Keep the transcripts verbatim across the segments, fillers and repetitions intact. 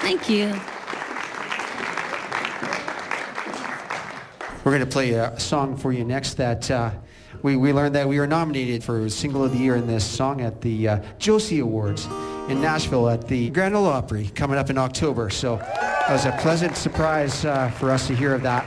Thank you. We're going to play a song for you next that uh, we, we learned that we were nominated for Single of the Year in this song at the uh, Josie Awards in Nashville at the Grand Ole Opry coming up in October. So it was a pleasant surprise uh, for us to hear of that.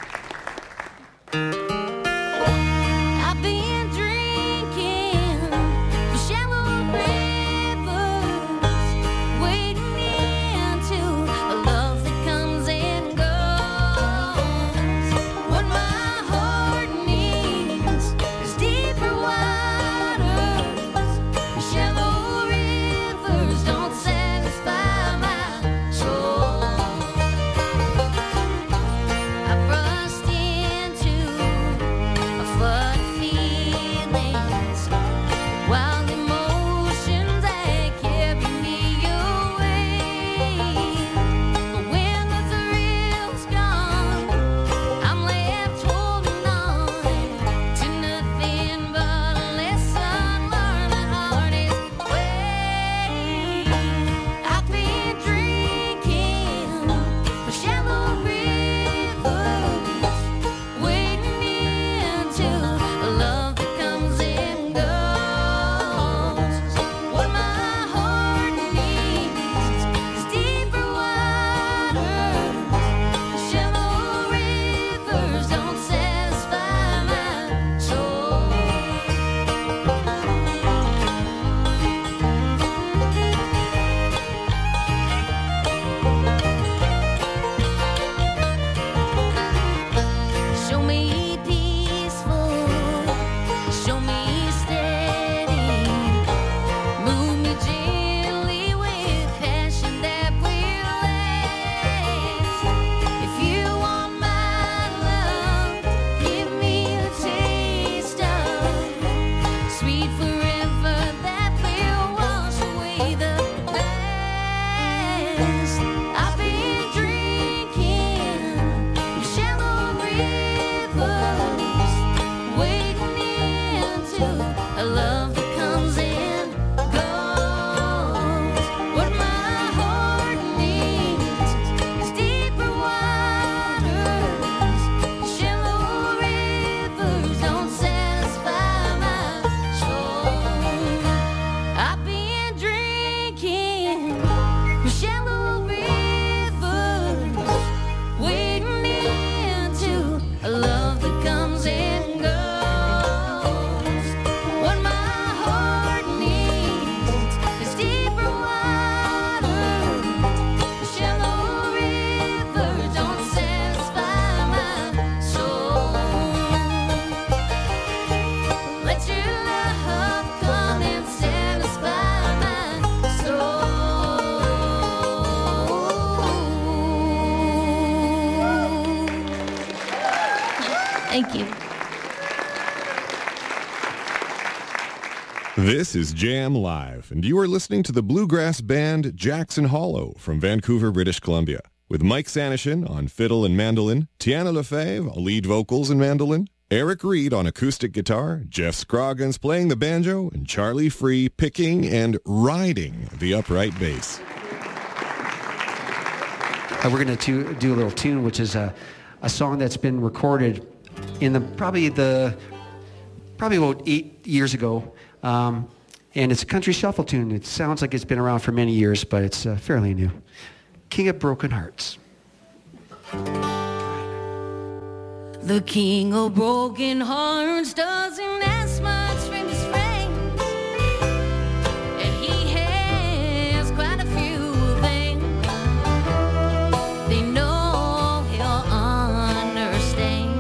Thank you. This is Jam Live, and you are listening to the bluegrass band Jackson Hollow from Vancouver, British Columbia, with Mike Sanishin on fiddle and mandolin, Tiana Lefebvre on lead vocals and mandolin, Eric Reed on acoustic guitar, Jeff Scroggins playing the banjo, and Charlie Free picking and riding the upright bass. Uh, we're going to do a little tune, which is a, a song that's been recorded in the probably the probably about eight years ago, um, and it's a country shuffle tune. It sounds like it's been around for many years, but it's uh, fairly new. King of Broken Hearts. The king of broken hearts doesn't ask much from his friends, and he has quite a few of them. They know he'll understand.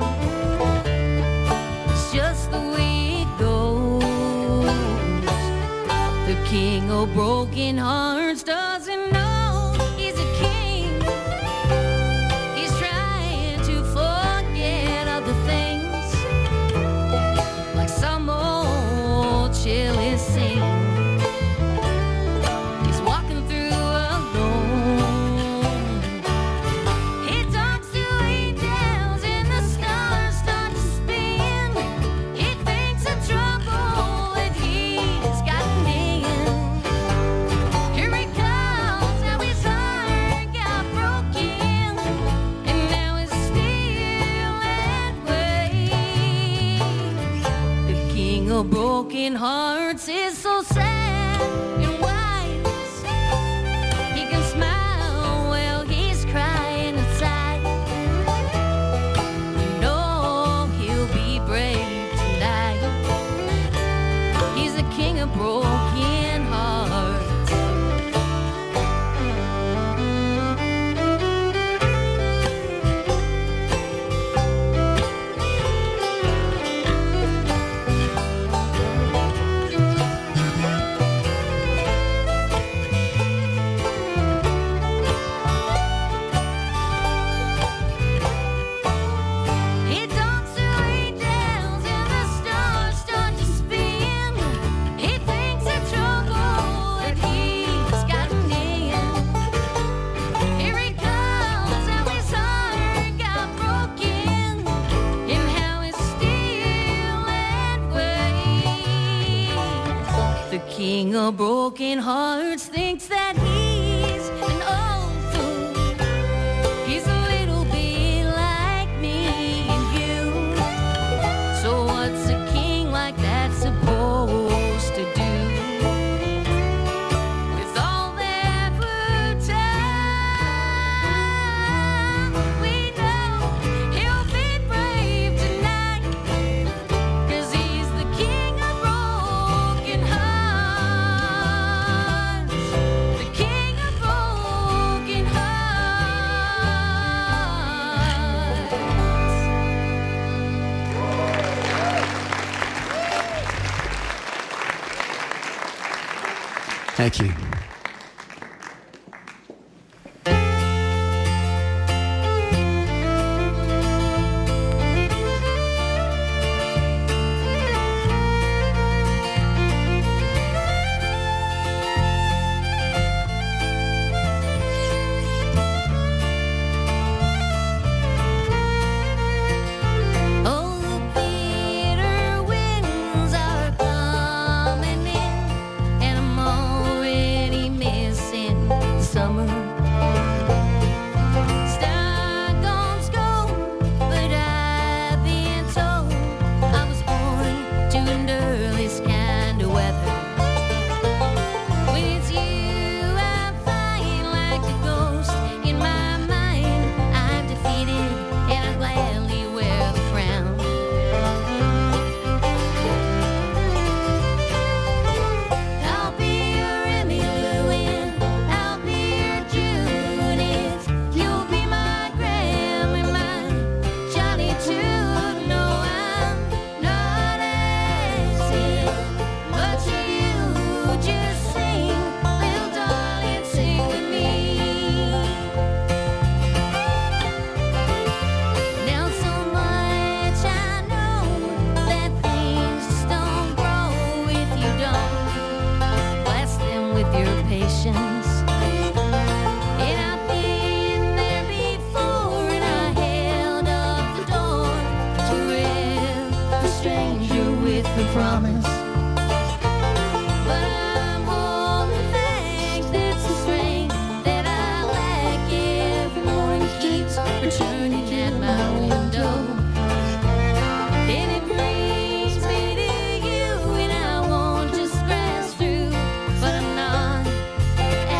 It's just the way it goes. The king of broken hearts doesn't know. Here he comes. king of broken hearts is so sad and wise. He can smile while he's crying inside. You know he'll be brave tonight. He's the king of broken hearts. He talks to angels and the stars start to spin. He thinks of trouble that he's gotten in. Here he comes, how his heart got broken, and how it's still that way. The king of broken hearts thinks that he's an old fool. He's a little bit like me and you. So what's a king like that supposed to do? With all that blue time, we know he'll be brave tonight. 'Cause he's the king of broken hearts. The king of broken hearts. Thank you. Oh, the bitter winds are coming in, and I'm already missing summer. Stockholm's cold, but I've been told I was born to endure this kind of weather. When it's you, I find like a ghost in my mind. I'm defeated, and I gladly wear the crown. I'll be your Remy Lewin, I'll be your Judith. You'll be my Graham and my Johnny too. No, I'm not asking, but you just sing, little darling, sing with me. Now so much I know that things just don't grow if you don't bless them with your patience. And I've been there before, and I held up the door to every stranger with the promise. But I'm holding fast, it's a strength that I lack. Every morning keeps returning at my window, and it brings me to you, and I won't just press through, but I'm not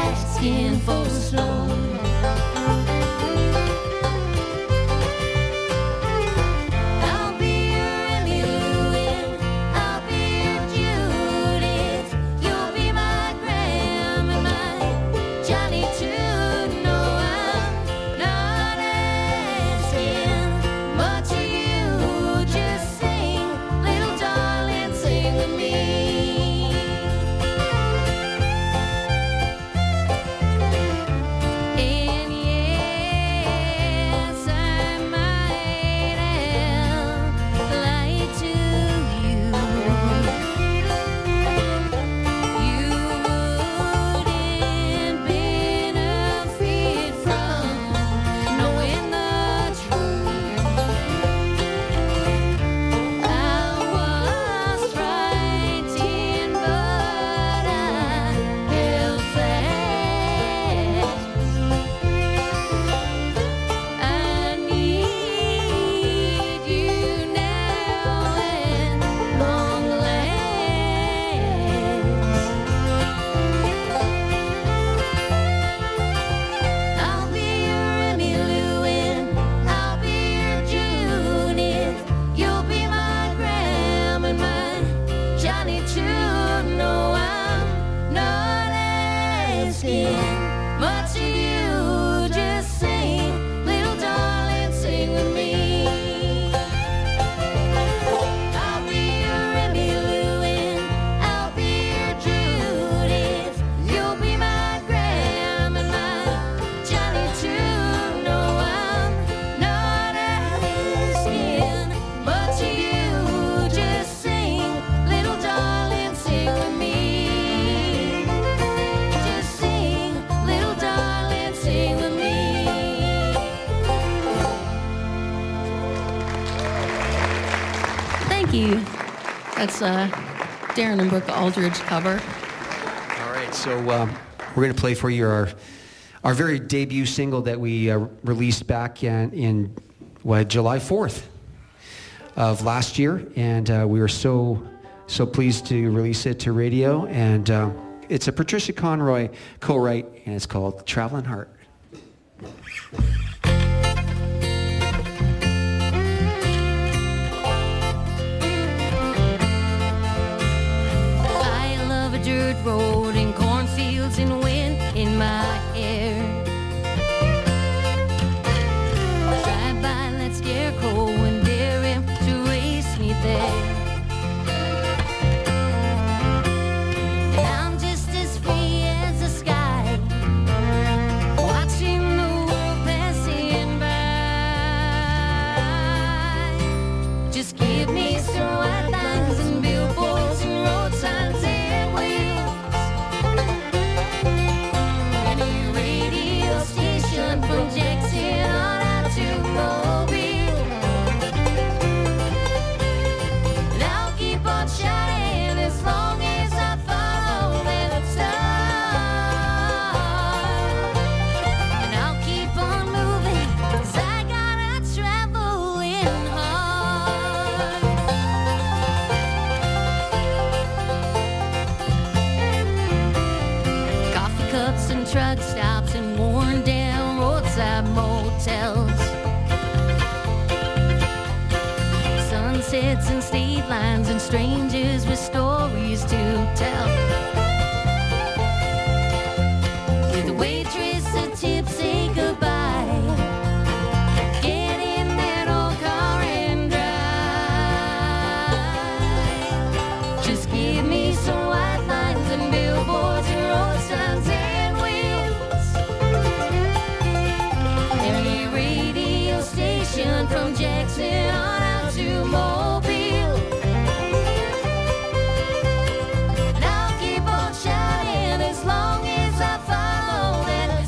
It's a Darren and Brooke Aldridge cover. All right, so um, we're going to play for you our, our very debut single that we uh, released back in, in what, July fourth of last year, and uh, we were so so pleased to release it to radio. And uh, it's a Patricia Conroy co-write, and it's called "Traveling Heart." I love a dirt road and cornfields and wind in my hair. Drive by that scarecrow and dare him to race me there. And I'm just as free as the sky, watching the world passing by. Just give me some white lines and billboards and road signs and wheels, and a radio station from Jackson on out to Mobile. And I'll keep on shining as long as I follow that star. And I'll keep on moving 'cause I got a traveling heart. Coffee cups and truck stops and worn down roadside motels, sunsets and state lines and strangers with stories to tell. Give the waitress a tip, say goodbye, get in that old car and drive. Just give me some white lines and billboards and road signs and wheels, and a radio station from Jackson on out to Mobile. And I'll keep on shining as long as I follow that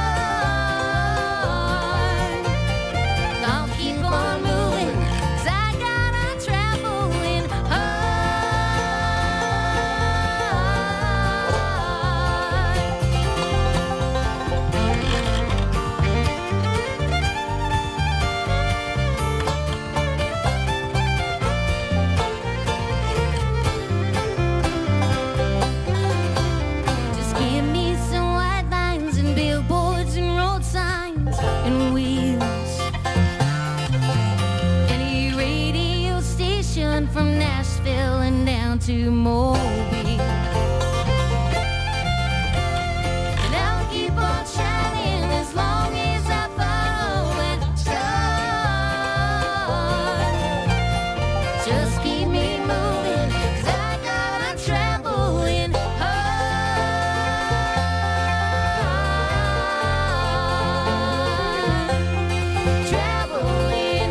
sun. I'll keep on moving 'cause I got a traveling Just give me some white lines and billboards and road signs and wheels, and a radio station from Nashville and down to Mobile. And I'll keep on shining as long as I follow that star. Just keep me moving 'cause I got a traveling heart. Traveling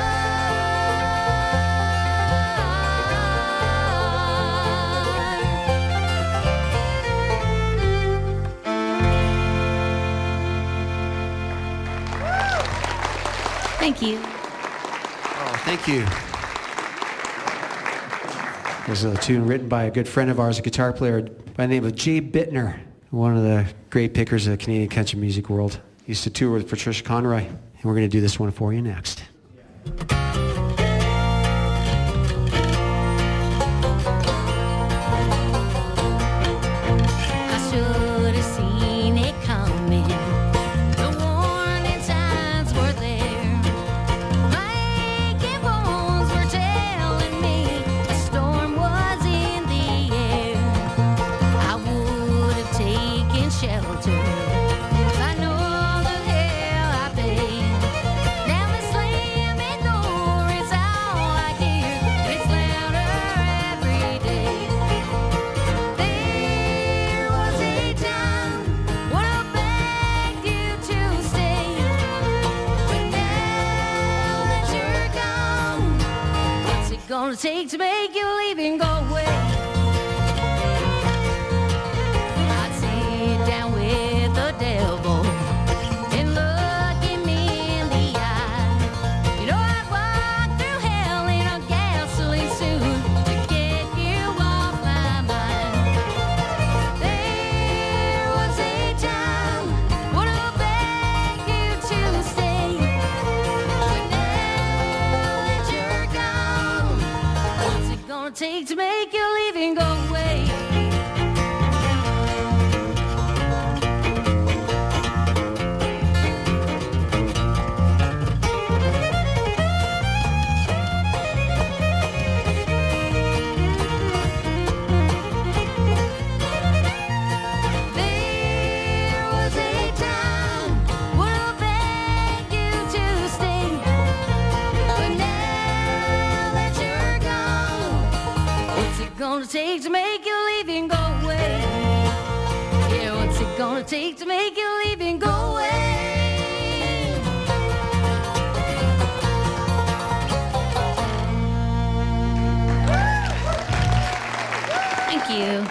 heart. Thank you. Oh, thank you. This is a tune written by a good friend of ours, a guitar player by the name of Jay Bittner, one of the great pickers of the Canadian country music world. He used to tour with Patricia Conroy, and we're going to do this one for you next. I should have seen it coming. The warning signs were there. My aching bones were telling me a storm was in the air. I would have taken shelter if I know the hell I paid. Now the slamming door is all I hear. It's louder every day. There was a time when I begged you to stay, but now that you're gone, what's it gonna take to make you leave and go away? I'd sit down with the devil and look him in the eye. You know I'd walk through hell in a gasoline suit to get leaving, go away. There was a time when I begged you to stay, but now that you're gone, what's it gonna take to make you leave and go away? Yeah, what's it gonna take to make you leave and go away? Thank you.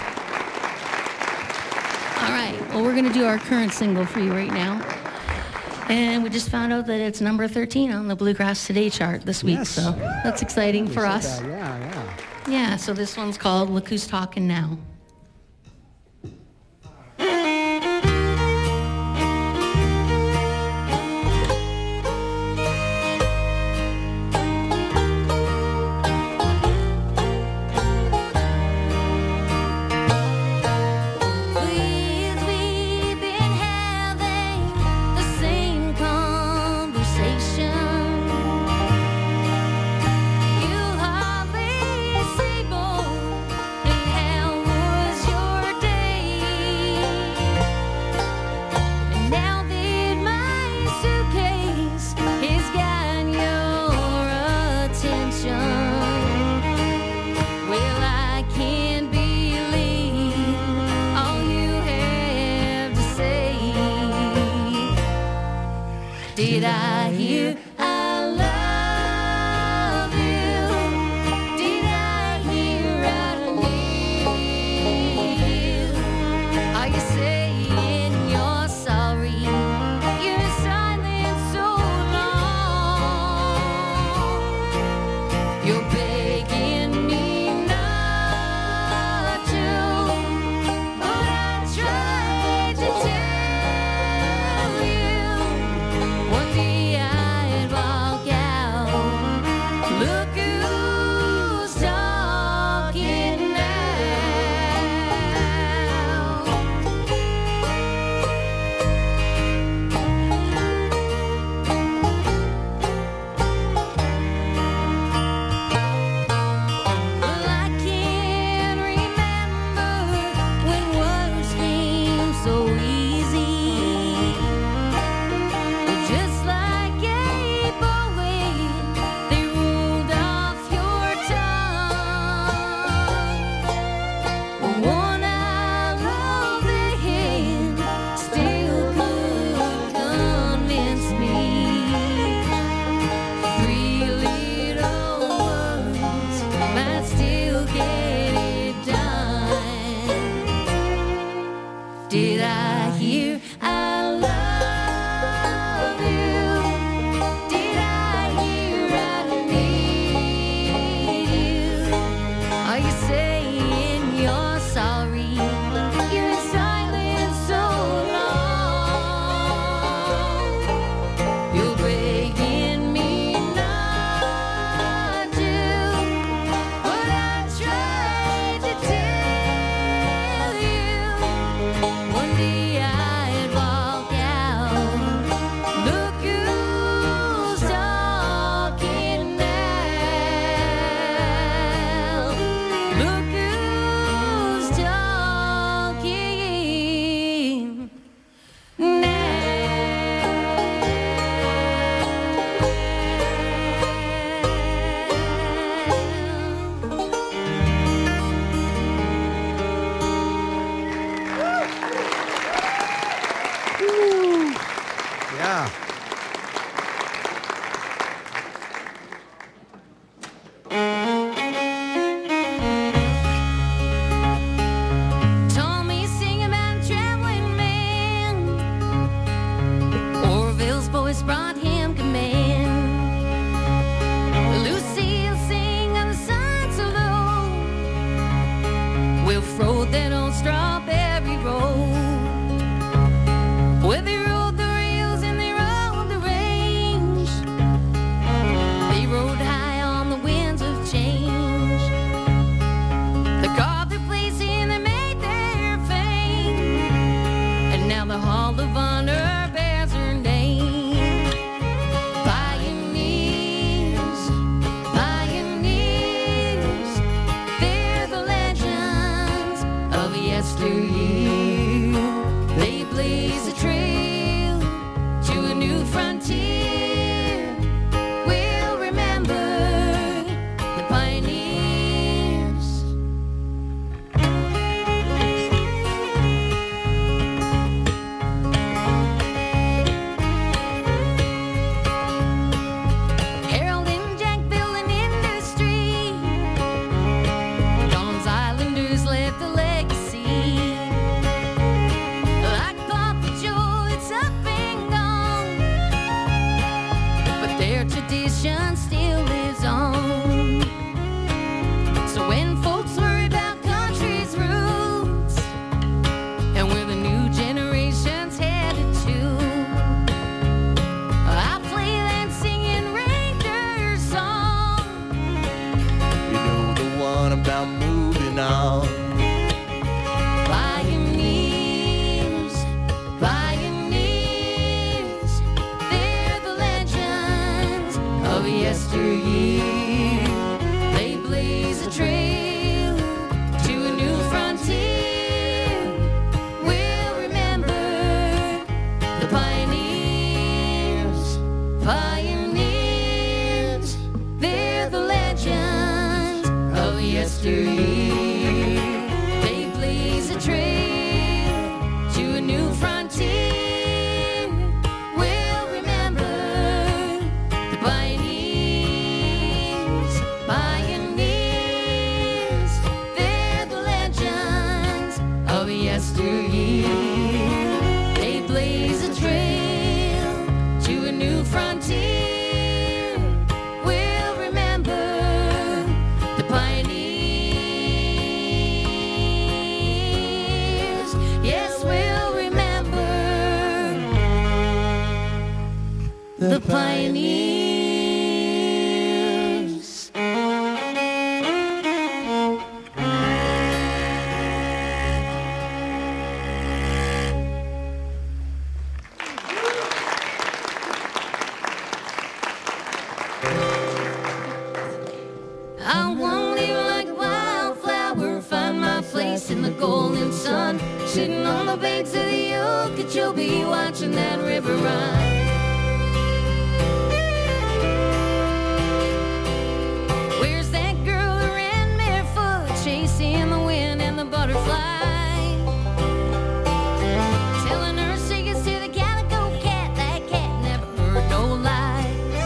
All right. Well, we're going to do our current single for you right now. And we just found out that it's number thirteen on the Bluegrass Today chart this week. Yes. So that's exciting for us. Yeah, yeah. Yeah, so this one's called Look Who's Talking Now. Please, we've been having the same conversation. You hardly say more, and how was your day? And now that my suitcase has got your attention, well, I can't believe all you have to say. Did I hear I love you? Did I hear I need you? Are you saying you're sorry? You're silent so long. You're begging me not to, but I tried to tell you. One day I'd walk out. Look who's talking now. Well, I can't remember when words came so easy. Just like a poet, they rolled off your tongue. One I love the hand still could convince me. Three little words might still get it done. Did I hear I love you? Did I hear I need you? Are you saying you're sorry? You're silent so long. You're begging me not to, but I tried to tell you. One day I'd walk out. Look who's talking now. Look who's talking Yeah. Told me sing about a traveling man. Orville's voice brought him command. Lucille sing of the sun so low. Will rode that old strawberry road. Where they rode the rails and they rode the range. They rode high on the winds of change. The car yesteryear. They blaze a trail to a new frontier. We'll remember the pioneers. Harold and Jack building industry. Don's Islanders left a legacy. Like Papa Joe, it's up and gone, but their tradition still lives on. So when folks worry about country's roots and where the new generation's headed to, I'll play that singing Ranger song. You know the one about moving on. Pioneers, pioneers, they're the legends of yesteryear. They blaze a trail to a new frontier. We'll remember the pioneers, pioneers, they're the legends of yesteryear. They blaze a trail to a new frontier. We'll remember the pioneers, pioneers, they're the legends of yesteryear. They blaze a trail to a new frontier. We'll remember the pioneers. Yes, we'll remember the pioneers. I won't live like a wildflower, find my place in the golden sun, sitting on the banks of the Okeechobee, watching that river run. Where's that girl who ran barefoot, chasing the wind and the butterfly, telling her secrets to the calico cat? That cat never heard no lies.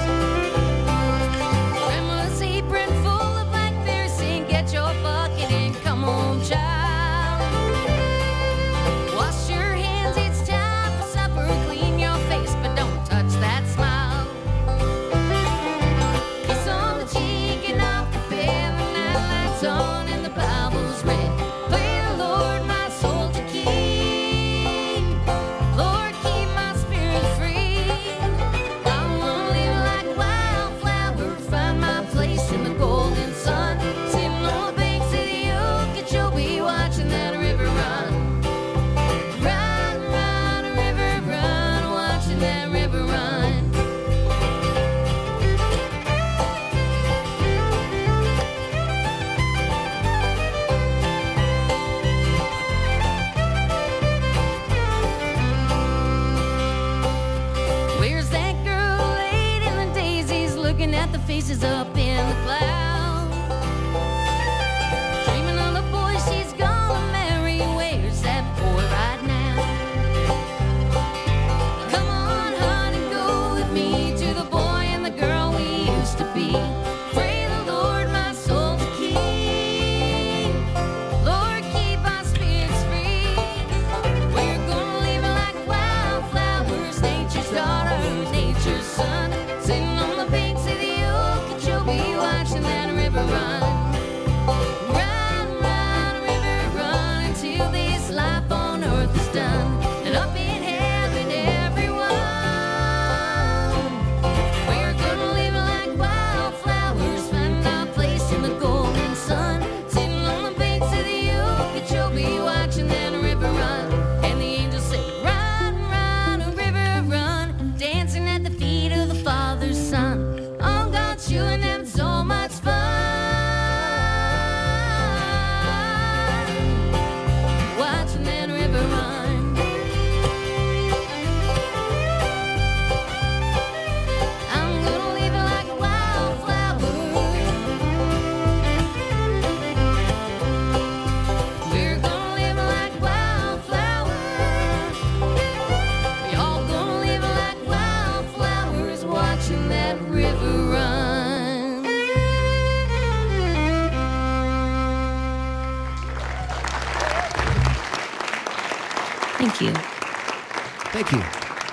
Grandma's apron full of blackberries, saying, "Get your bucket and come home, child. Wash your hands, it's time for supper. Clean your face, but don't touch that smile." Kiss on the cheek and off the bed, the night lights on and the Bible's read. Pray the Lord my soul to keep. Lord, keep my spirit free. I wanna live like a wildflower, find my place in the golden sun, sitting on the banks of the Okeechobee, watching that river run. Run, run, river, run, watching that river run. Where's that girl late in the daisies, looking at the faces up in the clouds, dreaming of the boy she's gonna marry? Where's that boy right now? Come on, honey, go with me to the boy and the girl we used to be. Pray the Lord my soul to keep. Lord, keep our spirits free. We're gonna live like wildflowers, nature's daughters, nature's son, sitting on the banks of the Okeechobee, Thank you. Thank you.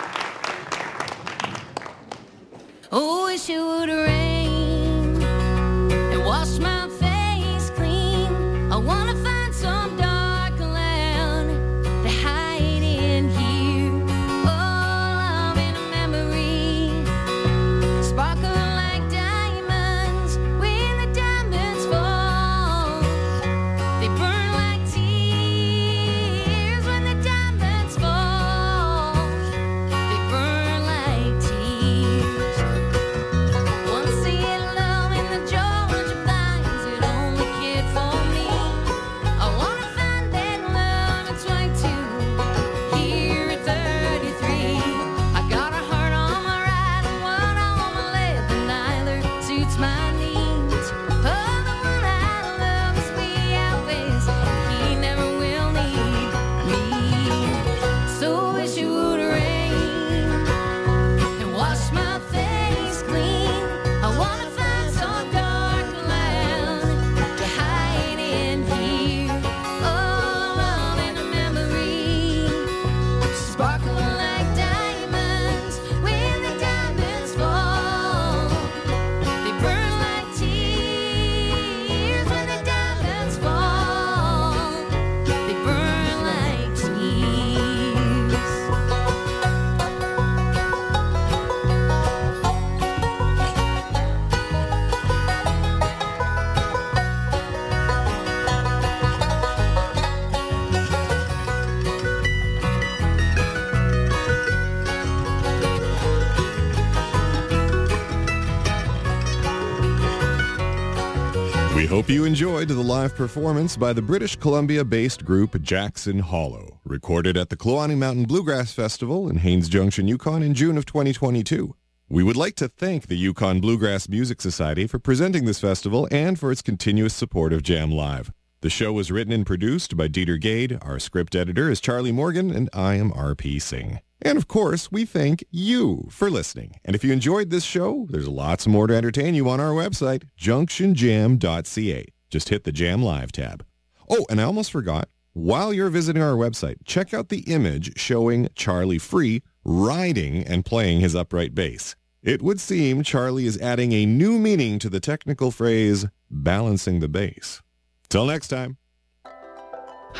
Oh, wish it would rain and wash my face clean. I wanna find some dark land to hide in here. Oh, love in a memory, sparkle like diamonds when the diamonds fall. They burn like tears when the diamonds fall. They burn like tears. Once in love in the Georgia pines, it only cared for me. I wanna find that love at twenty-two, here at thirty-three. I got a heart on my right and one on my left, and neither suits my needs. Oh, the one I love is way out west, he never will need me. So wish it would rain and wash my face clean. I wanna find some dark land to hide in here. Oh, love in a memory, sparkle like diamonds when the diamonds fall. They burn like tears when the diamonds fall. They burn like tears. We hope you enjoyed the live performance by the British Columbia-based group Jackson Hollow, recorded at the Kluane Mountain Bluegrass Festival in Haines Junction, Yukon in June of twenty twenty-two. We would like to thank the Yukon Bluegrass Music Society for presenting this festival and for its continuous support of Jam Live. The show was written and produced by Dieter Gade. Our script editor is Charlie Morgan, and I am R P Singh. And of course, we thank you for listening. And if you enjoyed this show, there's lots more to entertain you on our website, junction jam dot c a. Just hit the Jam Live tab. Oh, and I almost forgot, while you're visiting our website, check out the image showing Charlie Free riding and playing his upright bass. It would seem Charlie is adding a new meaning to the technical phrase, balancing the bass. Till next time.